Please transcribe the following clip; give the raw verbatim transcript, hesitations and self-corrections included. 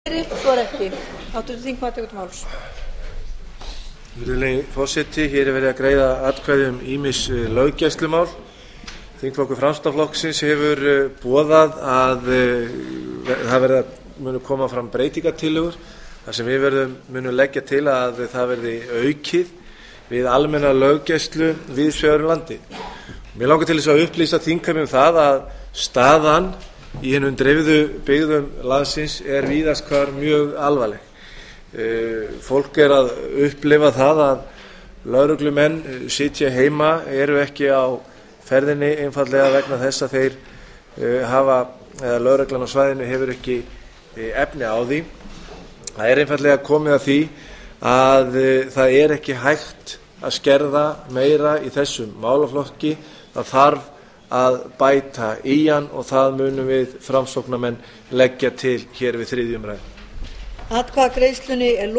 Virðulegi forseti, hér er verið að greiða atkvæði um ýmis löggæslumál. Þingflokkur Framsóknarflokksins hefur boðað að það verða munu koma fram breytingartillögur þar sem við verðum munum leggja til að það verði aukið við almenna löggæslu víðs vegar um landið. Mér langar til þess að upplýsa þingheim um það að staðan í hinum dreifðu byggðum landsins er víðast hvar mjög alvarleg. Fólk er að upplifa það að lögreglumenn sitja heima, eru ekki á ferðinni einfaldlega vegna þess að þeir hafa, eða lögreglan á svæðinu hefur ekki efni á því. Það er einfaldlega komið að því að það er ekki hægt að skerða meira í þessum málaflokki. Það þarf að bæta í hann og það munum við Framsóknarmenn leggja til hér við þriðju umræðu. Atkvæðagreiðslunni er lokið.